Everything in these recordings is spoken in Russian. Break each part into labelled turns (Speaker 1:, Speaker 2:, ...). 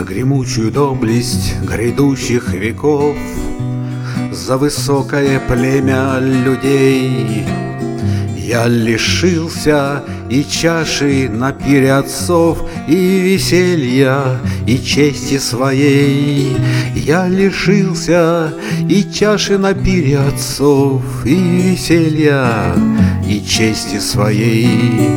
Speaker 1: гремучую доблесть грядущих веков, за высокое племя людей. Я лишился и чаши на пире отцов, и веселья, и чести своей. Я лишился и чаши на пире отцов, и веселья, и чести своей.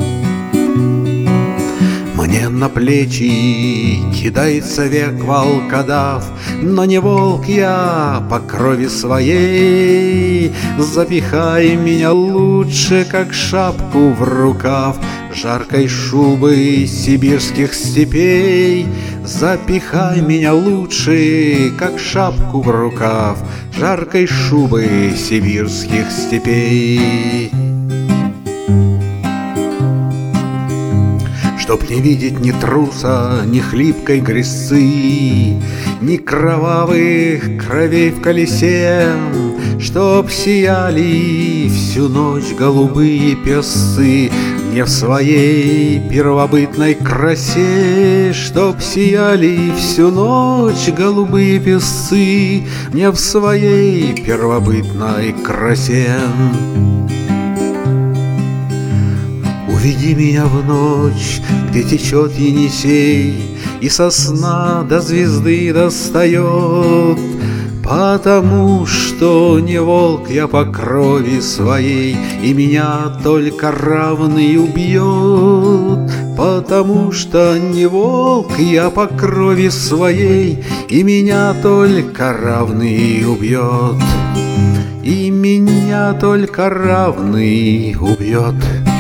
Speaker 1: Мне на плечи кидается век волкодав, но не волк я по крови своей. Запихай меня лучше, как шапку в рукав, жаркой шубы сибирских степей. Запихай меня лучше, как шапку в рукав, жаркой шубы сибирских степей. Чтоб не видеть ни труса, ни хлипкой грязцы, ни кровавых кровей в колесе, чтоб сияли всю ночь голубые песцы мне в своей первобытной красе. Чтоб сияли всю ночь голубые песцы мне в своей первобытной красе. Уведи меня в ночь, где течет Енисей, и сосна до звезды достает, потому что не волк я по крови своей, и меня только равный убьет. Потому что не волк я по крови своей, и меня только равный убьет. И меня только равный убьет.